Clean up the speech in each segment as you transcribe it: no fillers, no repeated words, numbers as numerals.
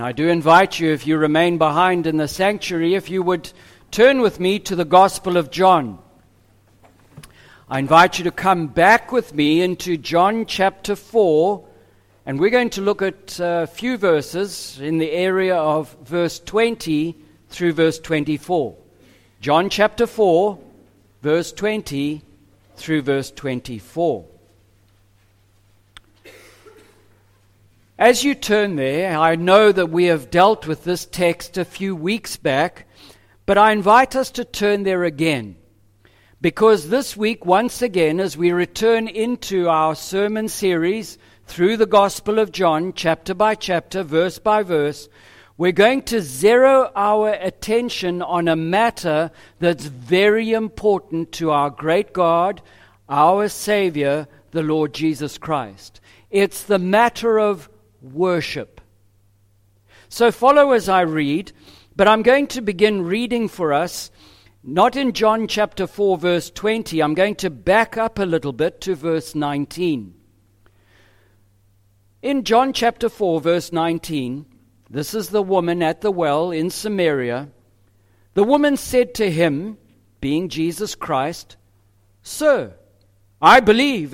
I do invite you, if you remain behind in the sanctuary, if you would turn with me to the Gospel of John. I invite you to come back with me into John chapter 4, and we're going to look at a few verses in the area of verse 20 through verse 24. John chapter 4, verse 20 through verse 24. As you turn there, I know that we have dealt with this text a few weeks back, but I invite us to turn there again. Because this week, once again, as we return into our sermon series through the Gospel of John, chapter by chapter, verse by verse, we're going to zero our attention on a matter that's very important to our great God, our Savior, the Lord Jesus Christ. It's the matter of worship. So follow as I read, but I'm going to begin reading for us, not in John chapter 4, verse 20. I'm going to back up a little bit to verse 19. In John chapter 4, verse 19, this is the woman at the well in Samaria. The woman said to him, being Jesus Christ, "Sir, I perceive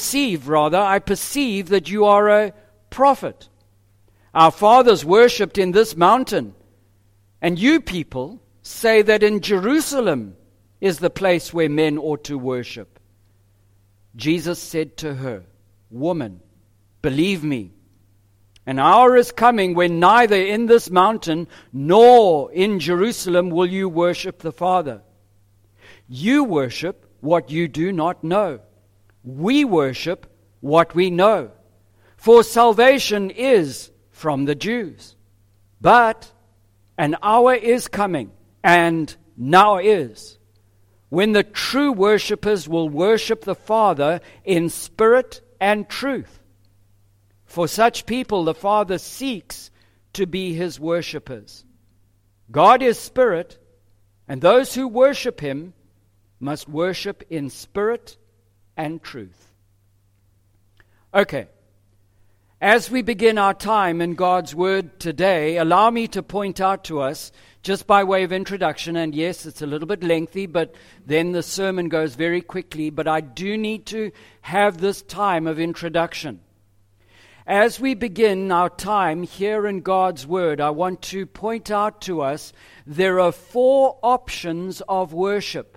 that you are a prophet. Our fathers worshipped in this mountain, and you people say that in Jerusalem is the place where men ought to worship." Jesus said to her, "Woman, believe me, an hour is coming when neither in this mountain nor in Jerusalem will you worship the Father. You worship what you do not know. We worship what we know. For salvation is from the Jews. But an hour is coming, and now is, when the true worshippers will worship the Father in spirit and truth. For such people the Father seeks to be his worshippers. God is spirit, and those who worship him must worship in spirit and truth." Okay. As we begin our time in God's Word today, allow me to point out to us, just by way of introduction, and yes, it's a little bit lengthy, but then the sermon goes very quickly, but I do need to have this time of introduction. As we begin our time here in God's Word, I want to point out to us there are four options of worship,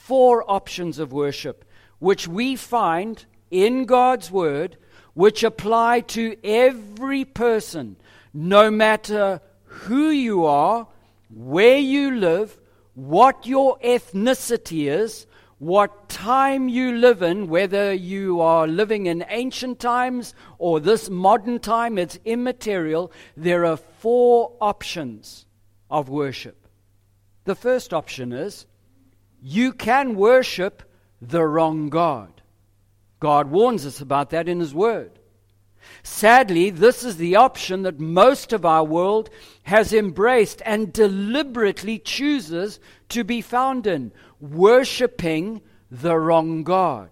which we find in God's Word, which apply to every person, no matter who you are, where you live, what your ethnicity is, what time you live in, whether you are living in ancient times or this modern time, it's immaterial. There are four options of worship. The first option is you can worship the wrong God. God warns us about that in His Word. Sadly, this is the option that most of our world has embraced and deliberately chooses to be found in, worshiping the wrong God.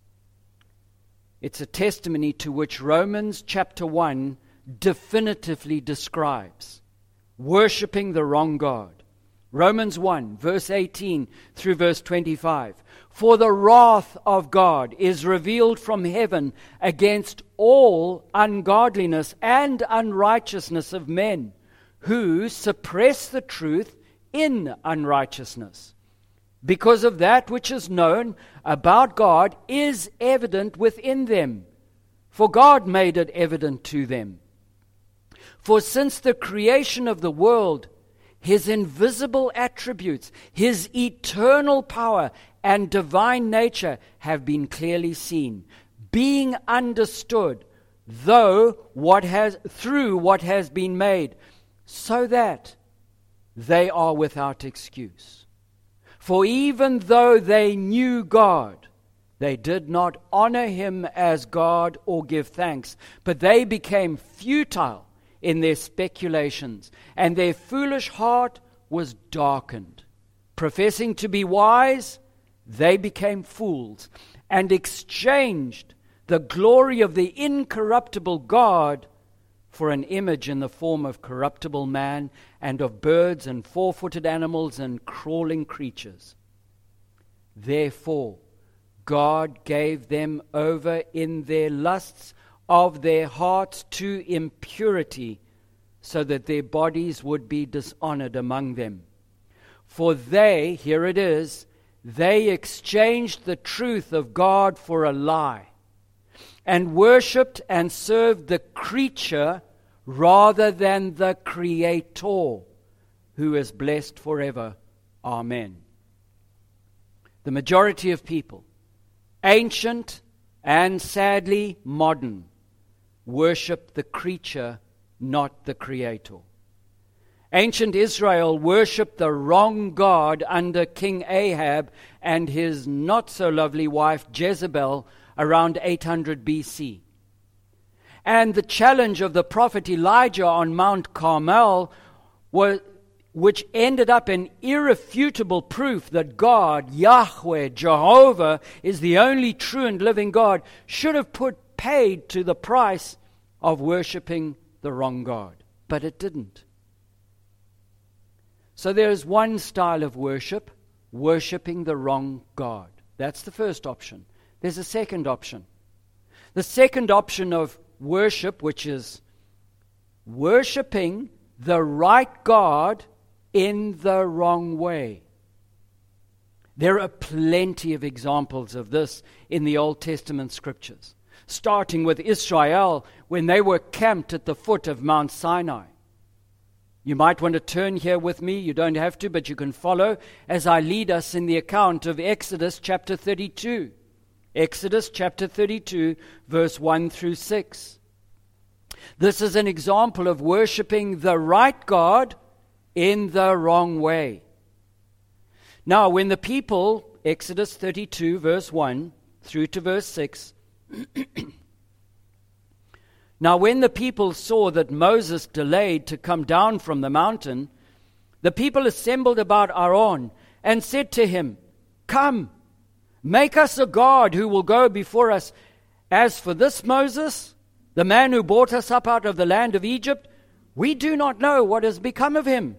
It's a testimony to which Romans chapter 1 definitively describes, worshiping the wrong God. Romans 1, verse 18 through verse 25. "For the wrath of God is revealed from heaven against all ungodliness and unrighteousness of men, who suppress the truth in unrighteousness. Because of that which is known about God is evident within them, for God made it evident to them. For since the creation of the world, His invisible attributes, His eternal power and divine nature have been clearly seen, being understood, through what has been made, so that they are without excuse. For even though they knew God, they did not honor Him as God or give thanks, but they became futile in their speculations, and their foolish heart was darkened. Professing to be wise, they became fools, and exchanged the glory of the incorruptible God for an image in the form of corruptible man, and of birds and four-footed animals and crawling creatures. Therefore, God gave them over in their lusts of their hearts to impurity, so that their bodies would be dishonored among them. For they, here it is, they exchanged the truth of God for a lie, and worshipped and served the creature rather than the Creator, who is blessed forever. Amen. The majority of people, ancient and sadly modern, worship the creature, not the Creator. Ancient Israel worshipped the wrong God under King Ahab and his not-so-lovely wife Jezebel around 800 BC. And the challenge of the prophet Elijah on Mount Carmel, which ended up in irrefutable proof that God, Yahweh, Jehovah, is the only true and living God, should have paid to the price of worshipping the wrong God. But it didn't. So there's one style of worship, worshipping the wrong God. That's the first option. There's a second option. The second option of worship, which is worshipping the right God in the wrong way. There are plenty of examples of this in the Old Testament scriptures, starting with Israel when they were camped at the foot of Mount Sinai. You might want to turn here with me. You don't have to, but you can follow as I lead us in the account of Exodus chapter 32. Exodus chapter 32, verse 1 through 6. This is an example of worshiping the right God in the wrong way. Now, when the people, Exodus 32, verse 1 through to verse 6, now when the people saw that Moses delayed to come down from the mountain, the people assembled about Aaron and said to him, "Come, make us a god who will go before us. As for this Moses, the man who brought us up out of the land of Egypt, we do not know what has become of him."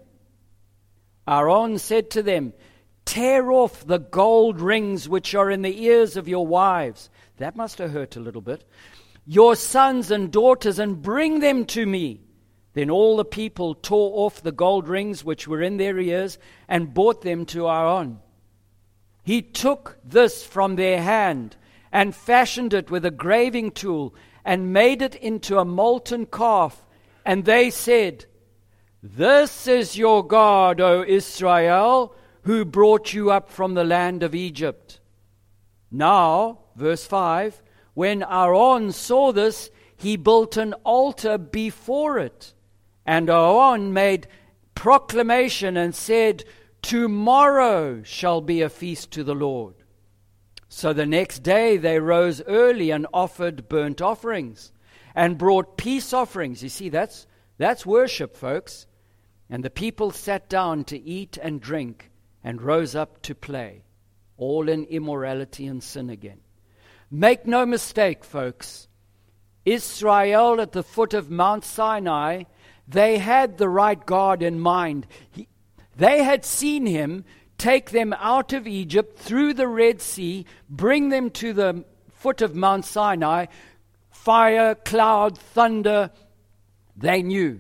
Aaron said to them, "Tear off the gold rings which are in the ears of your wives." That must have hurt a little bit. "Your sons and daughters, and bring them to me." Then all the people tore off the gold rings which were in their ears and brought them to Aaron. He took this from their hand and fashioned it with a graving tool and made it into a molten calf. And they said, "This is your God, O Israel, who brought you up from the land of Egypt." Now, verse 5, when Aaron saw this, he built an altar before it. And Aaron made proclamation and said, "Tomorrow shall be a feast to the Lord." So the next day they rose early and offered burnt offerings and brought peace offerings. You see, that's worship, folks. And the people sat down to eat and drink and rose up to play, all in immorality and sin again. Make no mistake, folks. Israel at the foot of Mount Sinai, they had the right God in mind. They had seen him take them out of Egypt through the Red Sea, bring them to the foot of Mount Sinai, fire, cloud, thunder. They knew.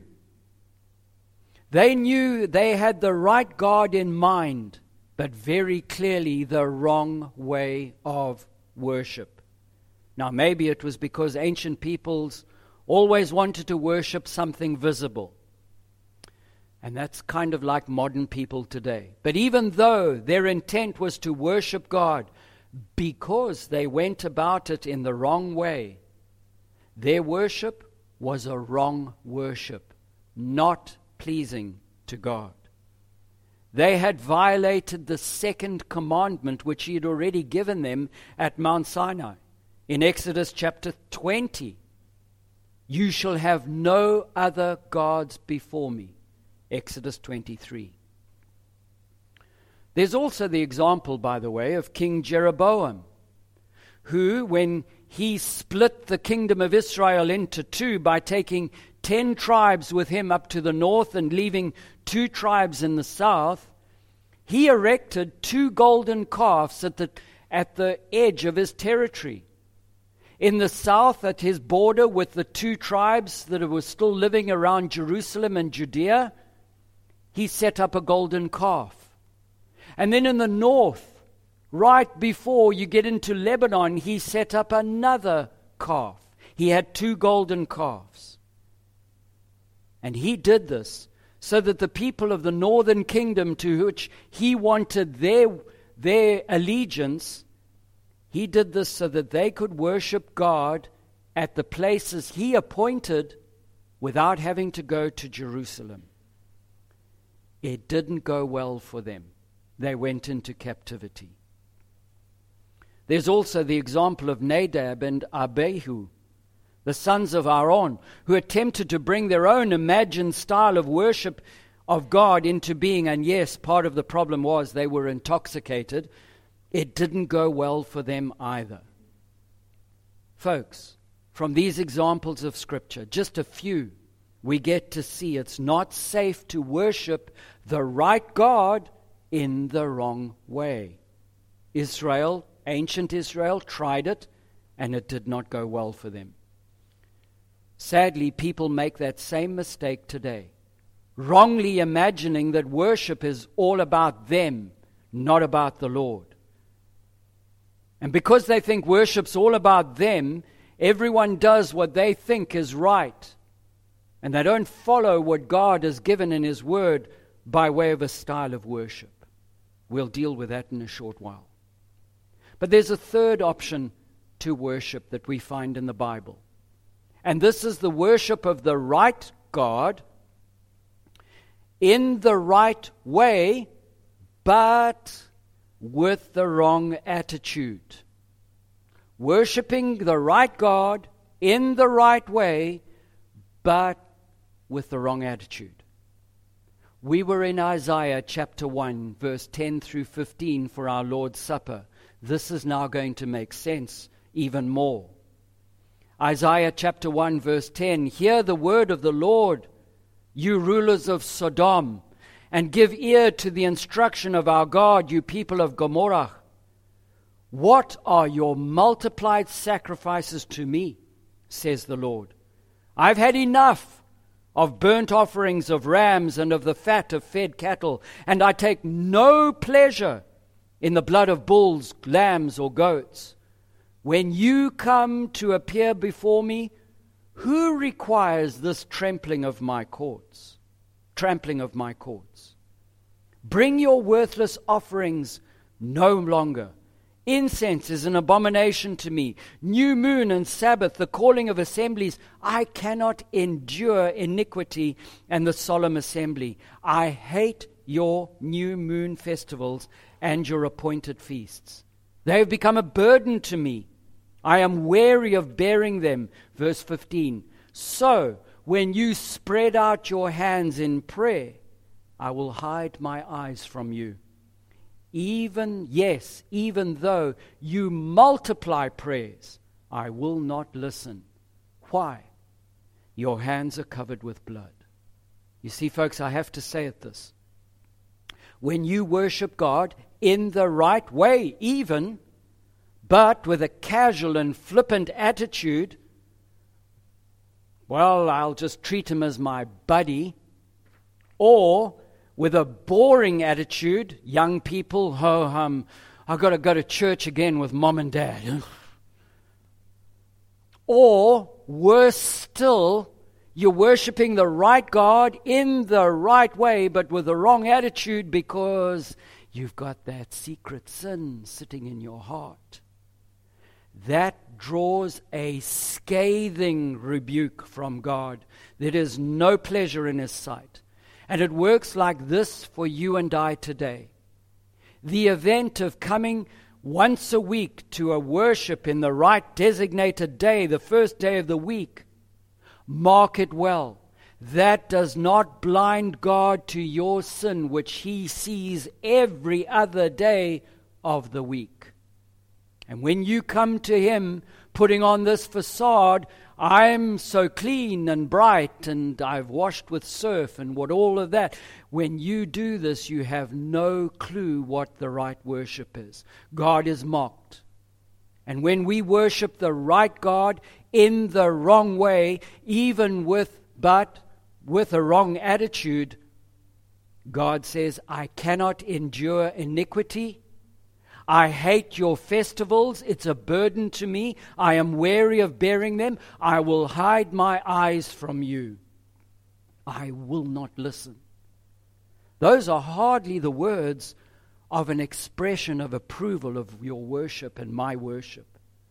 They knew they had the right God in mind, but very clearly the wrong way of worship. Now, maybe it was because ancient peoples always wanted to worship something visible. And that's kind of like modern people today. But even though their intent was to worship God, because they went about it in the wrong way, their worship was a wrong worship, not pleasing to God. They had violated the second commandment which he had already given them at Mount Sinai. In Exodus chapter 20, "You shall have no other gods before me." Exodus 23. There's also the example, by the way, of King Jeroboam, who, when he split the kingdom of Israel into two by taking 10 tribes with him up to the north and leaving 2 tribes in the south, he erected 2 golden calves at the edge of his territory. In the south, at his border with the 2 tribes that were still living around Jerusalem and Judea, he set up a golden calf. And then in the north, right before you get into Lebanon, he set up another calf. He had 2 golden calves. And he did this so that the people of the northern kingdom, to which he wanted their allegiance, he did this so that they could worship God at the places he appointed without having to go to Jerusalem. It didn't go well for them. They went into captivity. There's also the example of Nadab and Abihu, the sons of Aaron, who attempted to bring their own imagined style of worship of God into being. And yes, part of the problem was they were intoxicated. It didn't go well for them either. Folks, from these examples of Scripture, just a few, we get to see it's not safe to worship the right God in the wrong way. Israel, ancient Israel, tried it, and it did not go well for them. Sadly, people make that same mistake today, wrongly imagining that worship is all about them, not about the Lord. And because they think worship's all about them, everyone does what they think is right. And they don't follow what God has given in His Word by way of a style of worship. We'll deal with that in a short while. But there's a third option to worship that we find in the Bible. And this is the worship of the right God in the right way, but with the wrong attitude. Worshipping the right God in the right way, but with the wrong attitude. We were in Isaiah chapter 1, verse 10 through 15 for our Lord's Supper. This is now going to make sense even more. Isaiah chapter 1, verse 10, "Hear the word of the Lord, you rulers of Sodom, and give ear to the instruction of our God, you people of Gomorrah. What are your multiplied sacrifices to me, says the Lord? I've had enough of burnt offerings of rams and of the fat of fed cattle, and I take no pleasure in the blood of bulls, lambs, or goats. When you come to appear before me, who requires this trampling of my courts? Bring your worthless offerings no longer. Incense is an abomination to me. New moon and Sabbath, the calling of assemblies. I cannot endure iniquity and the solemn assembly. I hate your new moon festivals and your appointed feasts. They have become a burden to me. I am weary of bearing them." Verse 15. "So, when you spread out your hands in prayer, I will hide my eyes from you. Even though you multiply prayers, I will not listen." Why? Your hands are covered with blood. You see, folks, I have to say it this. When you worship God in the right way, even, but with a casual and flippant attitude, well, I'll just treat him as my buddy, or with a boring attitude, young people, I've got to go to church again with mom and dad. Or, worse still, you're worshiping the right God in the right way, but with the wrong attitude because you've got that secret sin sitting in your heart. That draws a scathing rebuke from God. There is no pleasure in His sight. And it works like this for you and I today. The event of coming once a week to a worship in the right designated day, the first day of the week, mark it well. That does not blind God to your sin, which He sees every other day of the week. And when you come to Him putting on this facade, I'm so clean and bright and I've washed with surf and what all of that. When you do this, you have no clue what the right worship is. God is mocked. And when we worship the right God in the wrong way, even with a wrong attitude, God says, I cannot endure iniquity. I hate your festivals. It's a burden to me. I am weary of bearing them. I will hide my eyes from you. I will not listen. Those are hardly the words of an expression of approval of your worship and my worship.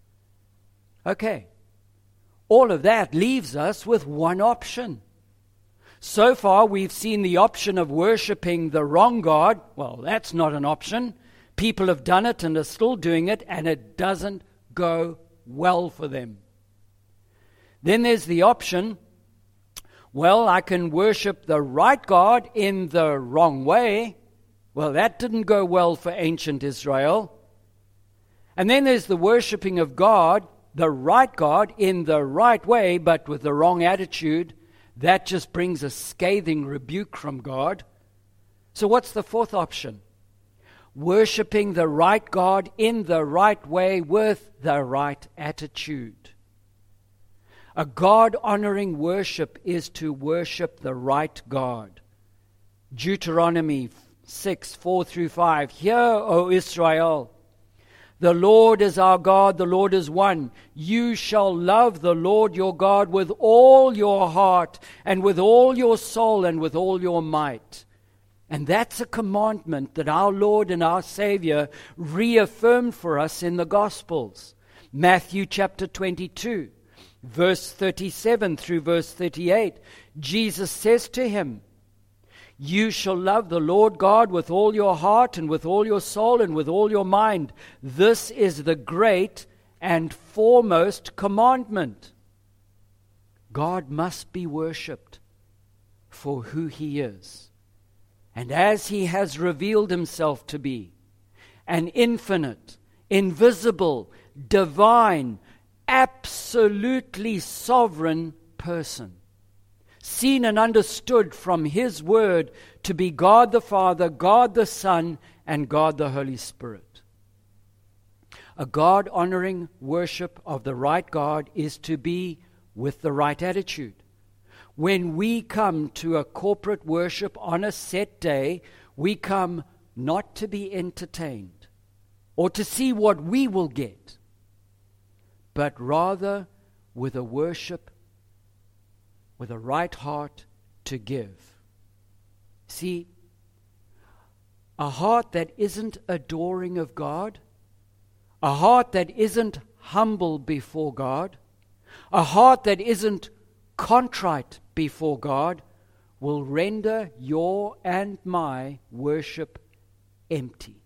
Okay. All of that leaves us with one option. So far, we've seen the option of worshiping the wrong God. Well, that's not an option. People have done it and are still doing it, and it doesn't go well for them. Then there's the option, well, I can worship the right God in the wrong way. Well, that didn't go well for ancient Israel. And then there's the worshiping of God, the right God, in the right way, but with the wrong attitude. That just brings a scathing rebuke from God. So what's the fourth option? Worshipping the right God in the right way with the right attitude. A God-honoring worship is to worship the right God. Deuteronomy 6:4-5. Hear, O Israel, the Lord is our God, the Lord is one. You shall love the Lord your God with all your heart and with all your soul and with all your might. And that's a commandment that our Lord and our Savior reaffirmed for us in the Gospels. Matthew chapter 22, verse 37 through verse 38. Jesus says to him, you shall love the Lord God with all your heart and with all your soul and with all your mind. This is the great and foremost commandment. God must be worshipped for who He is. And as He has revealed Himself to be, an infinite, invisible, divine, absolutely sovereign person, seen and understood from His Word to be God the Father, God the Son, and God the Holy Spirit. A God-honoring worship of the right God is to be with the right attitude. When we come to a corporate worship on a set day, we come not to be entertained or to see what we will get, but rather with a worship with a right heart to give. See, a heart that isn't adoring of God, a heart that isn't humble before God, a heart that isn't contrite before God, will render your and my worship empty.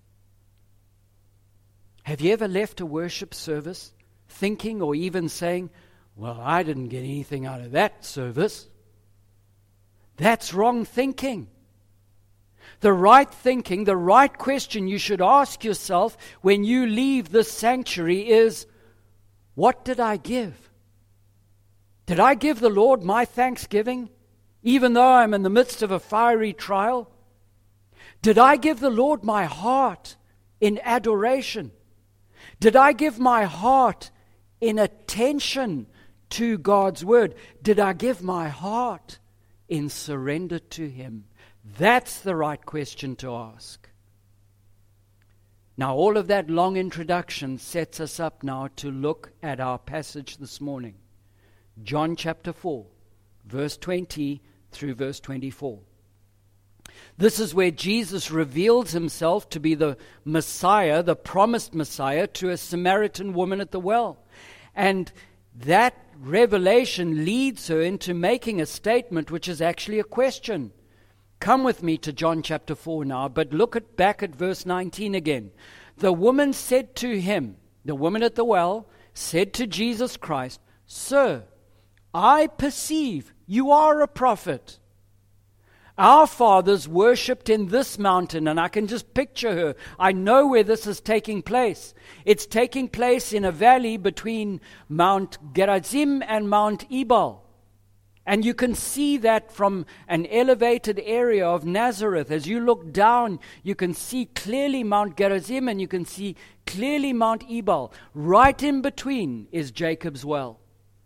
Have you ever left a worship service thinking or even saying, well, I didn't get anything out of that service? That's wrong thinking. The right thinking, the right question you should ask yourself when you leave this sanctuary is, what did I give? Did I give the Lord my thanksgiving, even though I'm in the midst of a fiery trial? Did I give the Lord my heart in adoration? Did I give my heart in attention to God's Word? Did I give my heart in surrender to Him? That's the right question to ask. Now, all of that long introduction sets us up now to look at our passage this morning. John chapter 4, verse 20 through verse 24. This is where Jesus reveals Himself to be the Messiah, the promised Messiah, to a Samaritan woman at the well. And that revelation leads her into making a statement which is actually a question. Come with me to John chapter 4 now, but look back at verse 19 again. The woman said to Him, the woman at the well, said to Jesus Christ, Sir, I perceive you are a prophet. Our fathers worshipped in this mountain, and I can just picture her. I know where this is taking place. It's taking place in a valley between Mount Gerizim and Mount Ebal. And you can see that from an elevated area of Nazareth. As you look down, you can see clearly Mount Gerizim and you can see clearly Mount Ebal. Right in between is Jacob's well.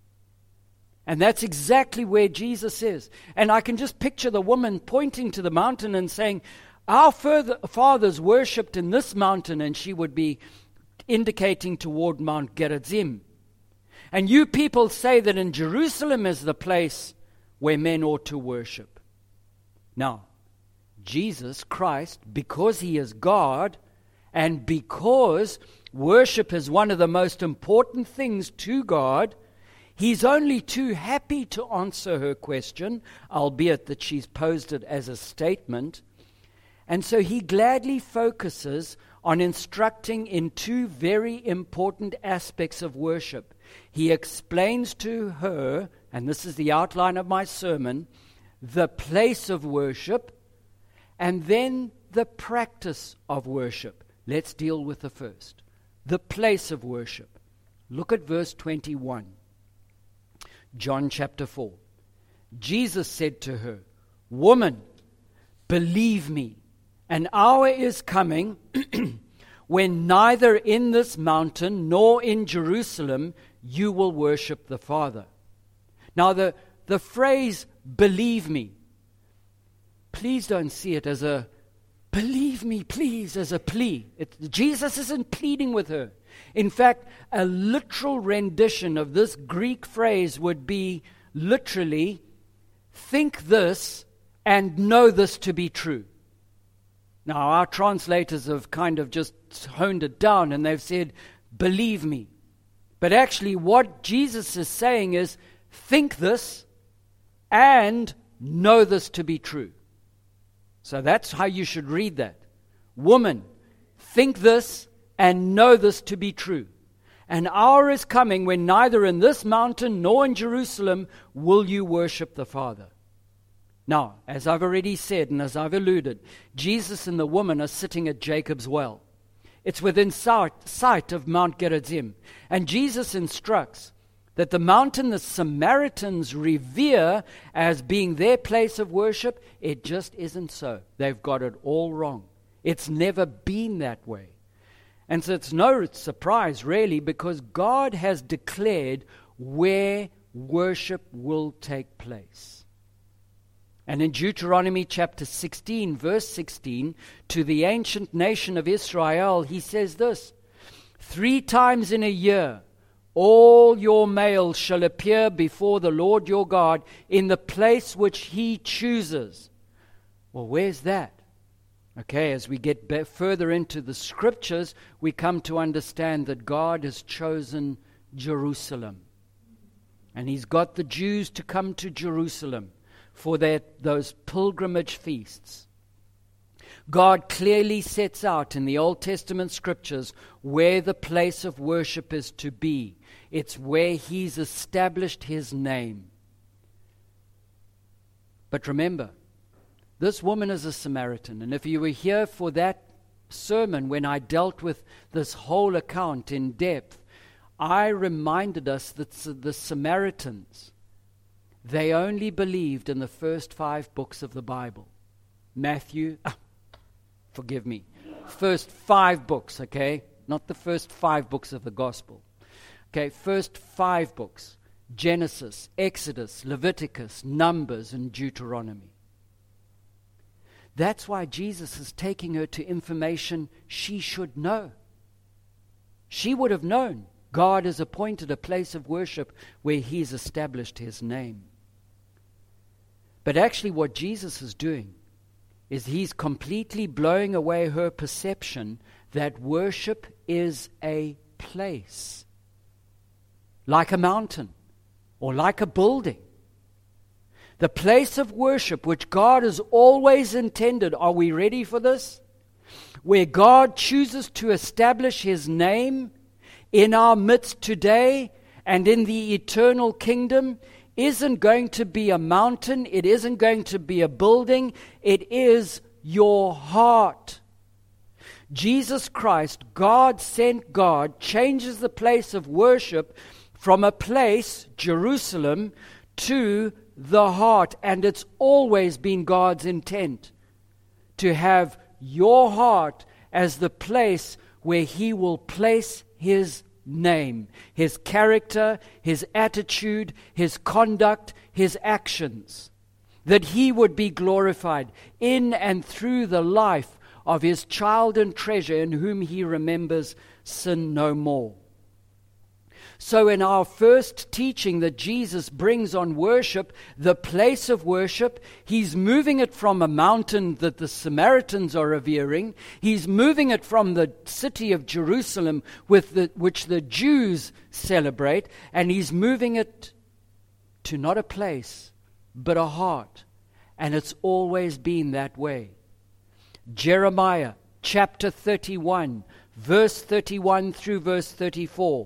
And that's exactly where Jesus is. And I can just picture the woman pointing to the mountain and saying, our fathers worshipped in this mountain, and she would be indicating toward Mount Gerizim. And you people say that in Jerusalem is the place where men ought to worship. Now, Jesus Christ, because he is God, and because worship is one of the most important things to God, he's only too happy to answer her question, albeit that she's posed it as a statement. And so he gladly focuses on instructing in two very important aspects of worship. He explains to her, and this is the outline of my sermon, the place of worship, and then the practice of worship. Let's deal with the first, the place of worship. Look at verse 21. John chapter 4. Jesus said to her, "Woman, believe me, an hour is coming when neither in this mountain nor in Jerusalem you will worship the Father." Now the phrase, "believe me," please don't see it as a "believe me, please," as a plea. Jesus isn't pleading with her. In fact, a literal rendition of this Greek phrase would be literally, "think this and know this to be true." Now, our translators have kind of just honed it down and they've said, "believe me." But actually what Jesus is saying is, think this and know this to be true. So that's how you should read that. Woman, think this and know this to be true. An hour is coming when neither in this mountain nor in Jerusalem will you worship the Father. Now, as I've already said and as I've alluded, Jesus and the woman are sitting at Jacob's well. It's within sight of Mount Gerizim. And Jesus instructs that the mountain the Samaritans revere as being their place of worship, it just isn't so. They've got it all wrong. It's never been that way. And so it's no surprise, really, because God has declared where worship will take place. And in Deuteronomy chapter 16, verse 16, to the ancient nation of Israel, he says this, 3 times in a year, all your males shall appear before the Lord your God in the place which he chooses. Well, where's that? Okay, as we get further into the scriptures, we come to understand that God has chosen Jerusalem. And he's got the Jews to come to Jerusalem for those pilgrimage feasts. God clearly sets out in the Old Testament scriptures where the place of worship is to be. It's where he's established his name. But remember, this woman is a Samaritan. And if you were here for that sermon when I dealt with this whole account in depth, I reminded us that the Samaritans, they only believed in the first 5 books of the Bible. First 5 books, okay? Not the first 5 books of the gospel. Okay, first 5 books. Genesis, Exodus, Leviticus, Numbers, and Deuteronomy. That's why Jesus is taking her to information she should know. She would have known God has appointed a place of worship where he's established his name. But actually what Jesus is doing is he's completely blowing away her perception that worship is a place, like a mountain or like a building. The place of worship which God has always intended, are we ready for this? Where God chooses to establish his name in our midst today and in the eternal kingdom, isn't going to be a mountain. It isn't going to be a building. It is your heart. Jesus Christ, God sent God, changes the place of worship from a place, Jerusalem, to the heart. And it's always been God's intent to have your heart as the place where He will place His name, His character, His attitude, His conduct, His actions. That He would be glorified in and through the life of His child and treasure, in whom He remembers sin no more. So in our first teaching that Jesus brings on worship, the place of worship, He's moving it from a mountain that the Samaritans are revering. He's moving it from the city of Jerusalem which the Jews celebrate, and He's moving it to not a place, but a heart. And it's always been that way. Jeremiah chapter 31, verse 31 through verse 34.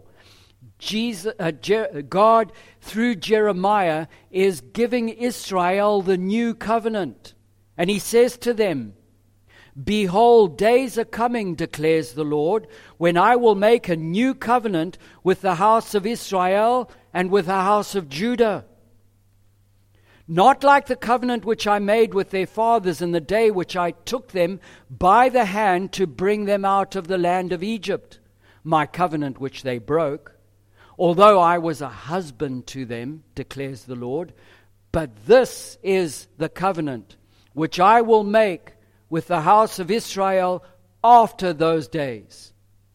God, through Jeremiah, is giving Israel the new covenant. And He says to them, "Behold, days are coming, declares the Lord, when I will make a new covenant with the house of Israel and with the house of Judah. Not like the covenant which I made with their fathers in the day which I took them by the hand to bring them out of the land of Egypt, my covenant which they broke. Although I was a husband to them, declares the Lord, but this is the covenant which I will make with the house of Israel after those days.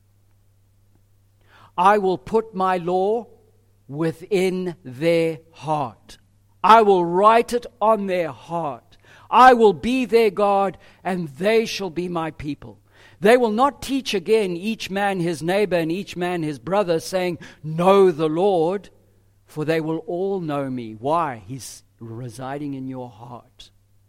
I will put my law within their heart. I will write it on their heart. I will be their God, and they shall be my people. They will not teach again each man his neighbor and each man his brother, saying, know the Lord, for they will all know me." Why? He's residing in your heart.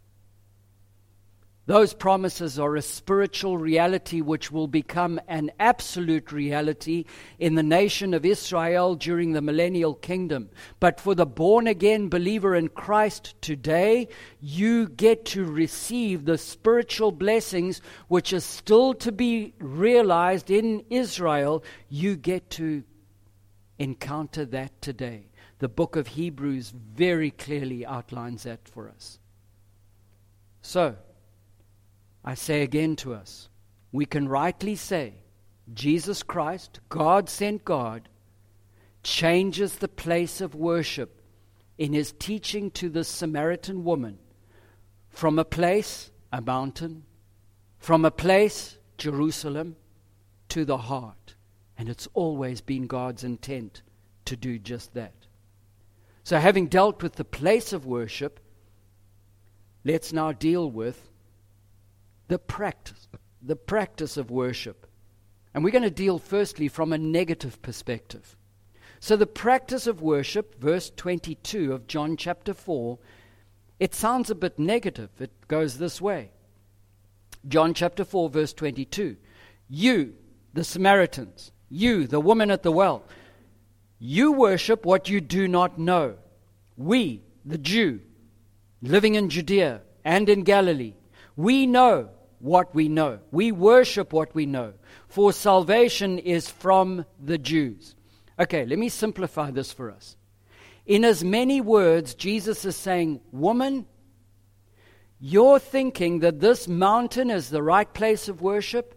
Those promises are a spiritual reality which will become an absolute reality in the nation of Israel during the millennial kingdom. But for the born-again believer in Christ today, you get to receive the spiritual blessings which are still to be realized in Israel. You get to encounter that today. The book of Hebrews very clearly outlines that for us. So, I say again to us, we can rightly say, Jesus Christ, God sent God, changes the place of worship in His teaching to the Samaritan woman from a place, a mountain, from a place, Jerusalem, to the heart. And it's always been God's intent to do just that. So having dealt with the place of worship, let's now deal with the practice of worship. And we're going to deal firstly from a negative perspective. So the practice of worship, verse 22 of John chapter 4, it sounds a bit negative. It goes this way. John chapter 4, verse 22. You, the Samaritans, you, the woman at the well, you worship what you do not know. We, the Jew, living in Judea and in Galilee, we know what we know. We worship what we know. For salvation is from the Jews. Okay, let me simplify this for us. In as many words, Jesus is saying, woman, you're thinking that this mountain is the right place of worship.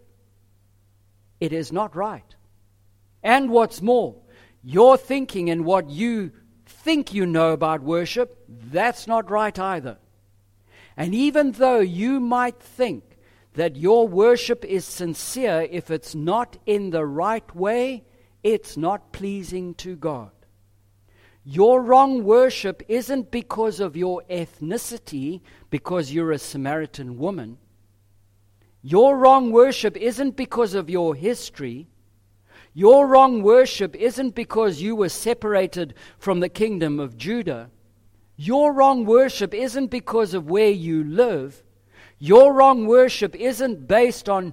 It is not right. And what's more, you're thinking and what you think you know about worship, that's not right either. And even though you might think that your worship is sincere, if it's not in the right way, it's not pleasing to God. Your wrong worship isn't because of your ethnicity, because you're a Samaritan woman. Your wrong worship isn't because of your history. Your wrong worship isn't because you were separated from the kingdom of Judah. Your wrong worship isn't because of where you live. Your wrong worship isn't based on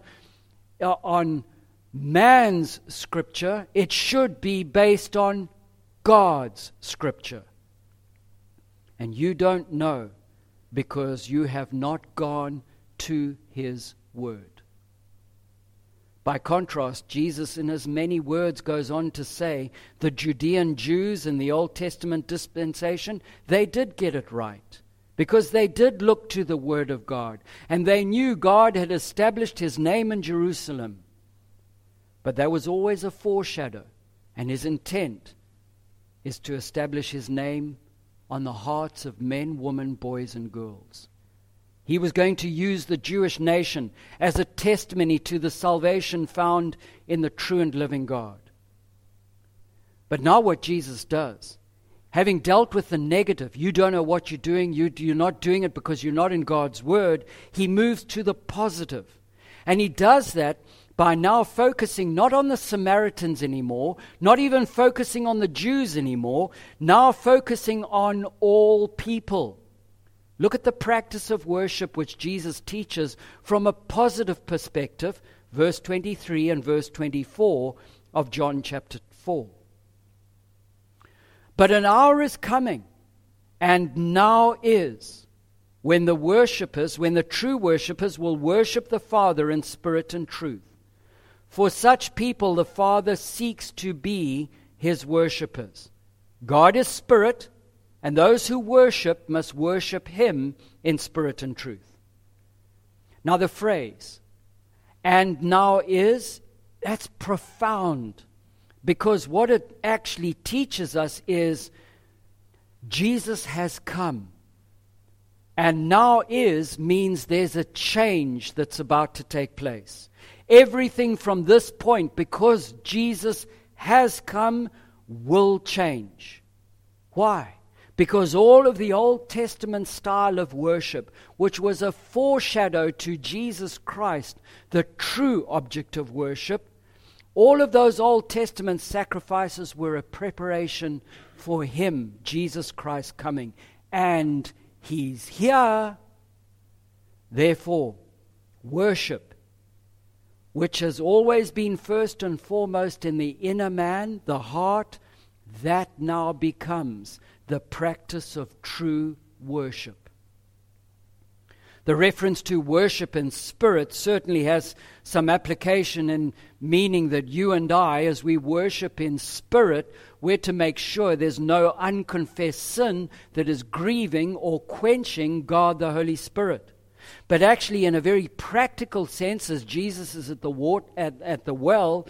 man's scripture. It should be based on God's scripture. And you don't know because you have not gone to His Word. By contrast, Jesus in His many words goes on to say the Judean Jews in the Old Testament dispensation, they did get it right because they did look to the Word of God and they knew God had established His name in Jerusalem. But that was always a foreshadow, and His intent is to establish His name on the hearts of men, women, boys, and girls. He was going to use the Jewish nation as a testimony to the salvation found in the true and living God. But now what Jesus does, having dealt with the negative, you don't know what you're doing, you're not doing it because you're not in God's Word, He moves to the positive. And He does that by now focusing not on the Samaritans anymore, not even focusing on the Jews anymore, now focusing on all people. Look at the practice of worship which Jesus teaches from a positive perspective, verse 23 and verse 24 of John chapter 4. But an hour is coming, and now is, when the true worshippers will worship the Father in spirit and truth. For such people the Father seeks to be His worshippers. God is spirit, and those who worship must worship Him in spirit and truth. Now the phrase, and now is, that's profound. Because what it actually teaches us is Jesus has come. And now is means there's a change that's about to take place. Everything from this point, because Jesus has come, will change. Why? Because all of the Old Testament style of worship, which was a foreshadow to Jesus Christ, the true object of worship, all of those Old Testament sacrifices were a preparation for Him, Jesus Christ, coming. And He's here. Therefore, worship, which has always been first and foremost in the inner man, the heart, that now becomes the practice of true worship. The reference to worship in spirit certainly has some application in meaning that you and I, as we worship in spirit, we're to make sure there's no unconfessed sin that is grieving or quenching God the Holy Spirit. But actually, in a very practical sense, as Jesus is at the well,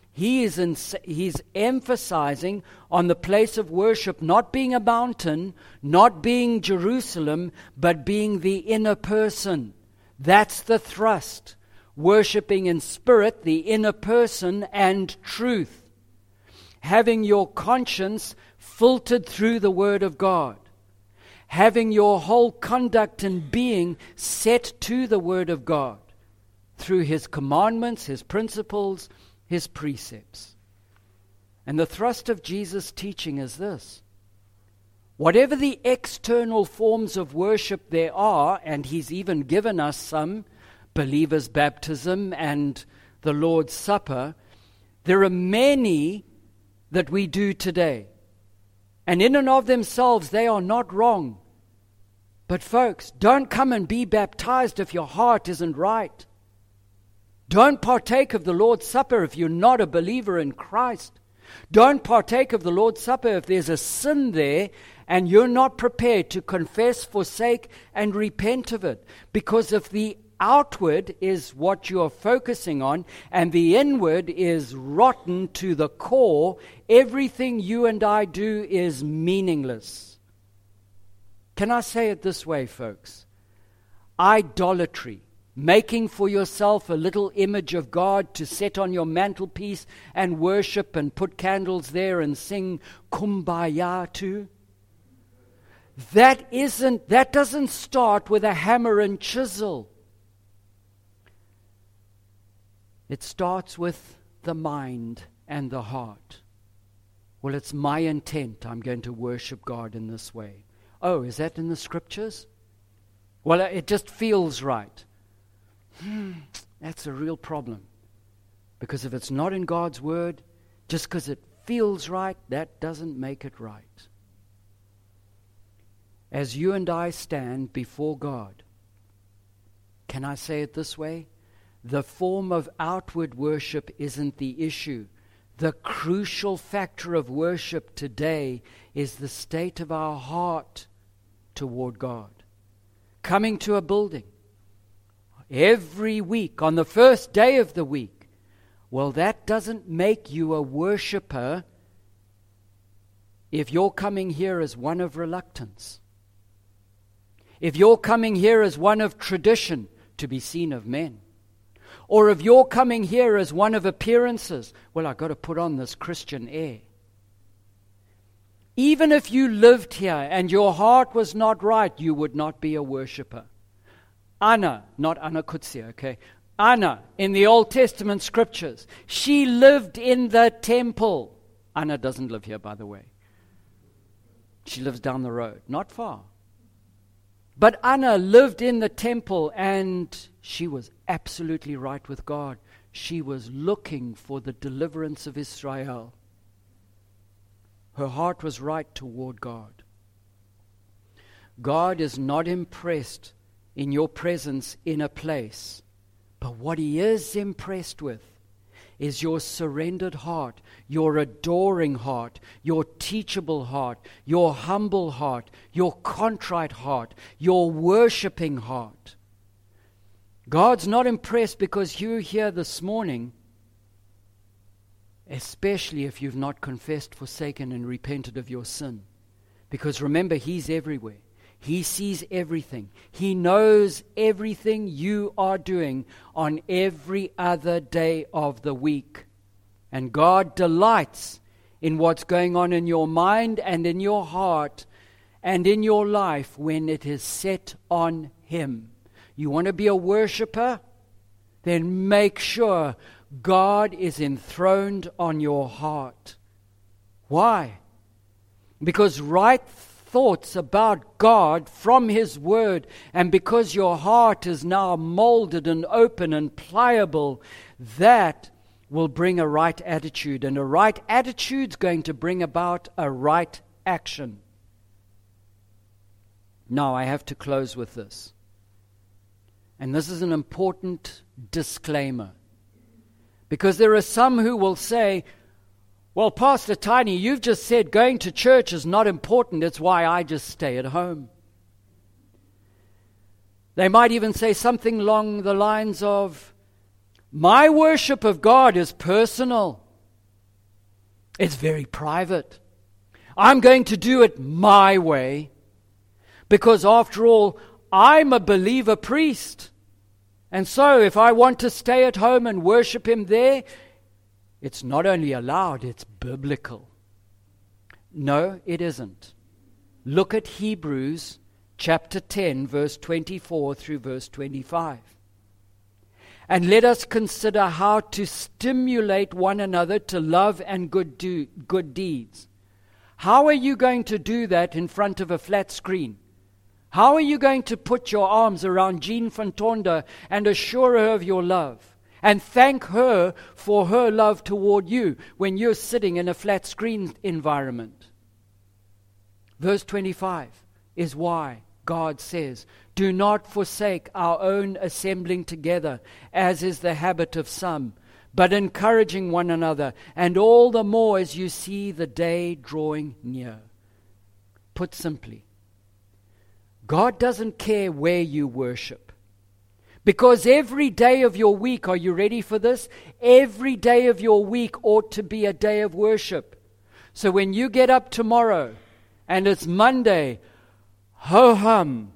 He's emphasizing on the place of worship not being a mountain, not being Jerusalem, but being the inner person. That's the thrust. Worshipping in spirit, the inner person, and truth. Having your conscience filtered through the Word of God. Having your whole conduct and being set to the Word of God through His commandments, His principles, His precepts. And the thrust of Jesus' teaching is this. Whatever the external forms of worship there are, and He's even given us some, believers' baptism and the Lord's Supper, there are many that we do today. And in and of themselves, they are not wrong. But folks, don't come and be baptized if your heart isn't right. Don't partake of the Lord's Supper if you're not a believer in Christ. Don't partake of the Lord's Supper if there's a sin there and you're not prepared to confess, forsake, and repent of it. Because if the outward is what you are focusing on and the inward is rotten to the core, everything you and I do is meaningless. Can I say it this way, folks? Idolatry, making for yourself a little image of God to set on your mantelpiece and worship and put candles there and sing Kumbaya to. That doesn't start with a hammer and chisel. It starts with the mind and the heart. Well, it's my intent. I'm going to worship God in this way. Oh, is that in the scriptures? Well, it just feels right. That's a real problem. Because if it's not in God's Word, just because it feels right, that doesn't make it right. as you and I stand before God, can I say it this way? The form of outward worship isn't the issue. The crucial factor of worship today is the state of our heart toward God. Coming to a building every week, on the first day of the week, well, that doesn't make you a worshiper if you're coming here as one of reluctance. If you're coming here as one of tradition to be seen of men. Or if you're coming here as one of appearances, well, I've got to put on this Christian air. Even if you lived here and your heart was not right, you would not be a worshiper. Anna, not Anna Kutsia, okay? Anna, in the Old Testament scriptures, she lived in the temple. Anna doesn't live here, by the way. She lives down the road, not far. But Anna lived in the temple and she was absolutely right with God. She was looking for the deliverance of Israel. Her heart was right toward God. God is not impressed in your presence in a place, but what He is impressed with is your surrendered heart, your adoring heart, your teachable heart, your humble heart, your contrite heart, your worshiping heart. God's not impressed because you're here this morning, especially if you've not confessed, forsaken, and repented of your sin. Because remember, He's everywhere. He sees everything. He knows everything you are doing on every other day of the week. And God delights in what's going on in your mind and in your heart and in your life when it is set on Him. You want to be a worshiper? Then make sure God is enthroned on your heart. Why? Because right thoughts about God from His Word, and because your heart is now molded and open and pliable, that will bring a right attitude, and a right attitude's going to bring about a right action. Now I have to close with this. And this is an important disclaimer. Because there are some who will say, well, Pastor Tiny, you've just said going to church is not important. It's why I just stay at home. They might even say something along the lines of, my worship of God is personal. It's very private. I'm going to do it my way. Because after all, I'm a believer priest. And so if I want to stay at home and worship Him there, it's not only allowed, it's biblical. No, it isn't. Look at Hebrews chapter 10, verse 24 through verse 25. And let us consider how to stimulate one another to love and good deeds. How are you going to do that in front of a flat screen? How are you going to put your arms around Jean van Tonder and assure her of your love? And thank her for her love toward you when you're sitting in a flat screen environment. Verse 25 is why God says, do not forsake our own assembling together, as is the habit of some, but encouraging one another, and all the more as you see the day drawing near. Put simply, God doesn't care where you worship. Because every day of your week, are you ready for this? Every day of your week ought to be a day of worship. So when you get up tomorrow and it's Monday, ho-hum,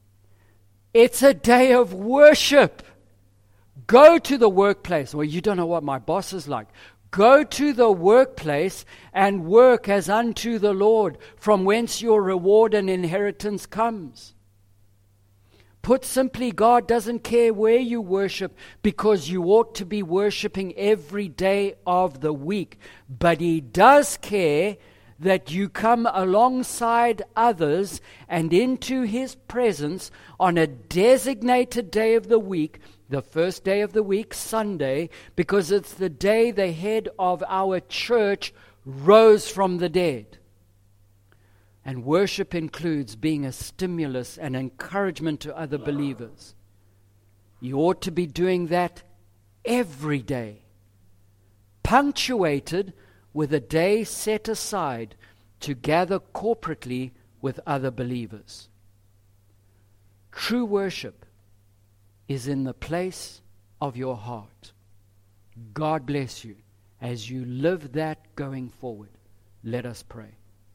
it's a day of worship. Go to the workplace. Well, you don't know what my boss is like. Go to the workplace and work as unto the Lord, from whence your reward and inheritance comes. Put simply, God doesn't care where you worship, because you ought to be worshiping every day of the week. But He does care that you come alongside others and into His presence on a designated day of the week, the first day of the week, Sunday, because it's the day the head of our church rose from the dead. And worship includes being a stimulus and encouragement to other believers. You ought to be doing that every day, punctuated with a day set aside to gather corporately with other believers. True worship is in the place of your heart. God bless you as you live that going forward. Let us pray.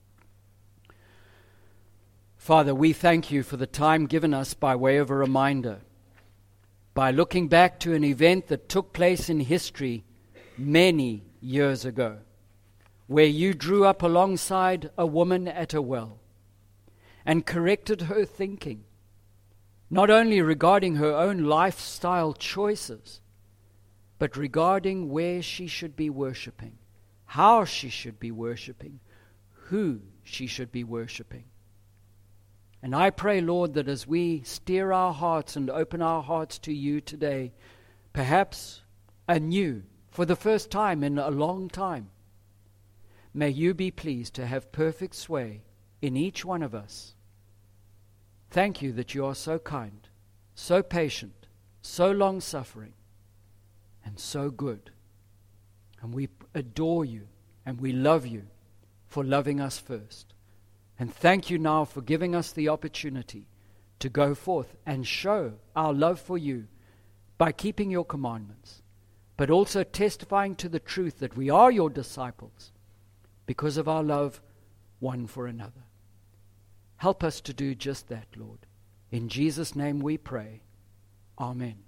Father, we thank you for the time given us by way of a reminder, by looking back to an event that took place in history many years ago, where you drew up alongside a woman at a well and corrected her thinking, not only regarding her own lifestyle choices, but regarding where she should be worshiping, how she should be worshiping, who she should be worshiping. And I pray, Lord, that as we steer our hearts and open our hearts to you today, perhaps anew, for the first time in a long time, may you be pleased to have perfect sway in each one of us. Thank you that you are so kind, so patient, so long-suffering, and so good. And we adore you and we love you for loving us first. And thank you now for giving us the opportunity to go forth and show our love for you by keeping your commandments, but also testifying to the truth that we are your disciples because of our love one for another. Help us to do just that, Lord. In Jesus' name we pray. Amen.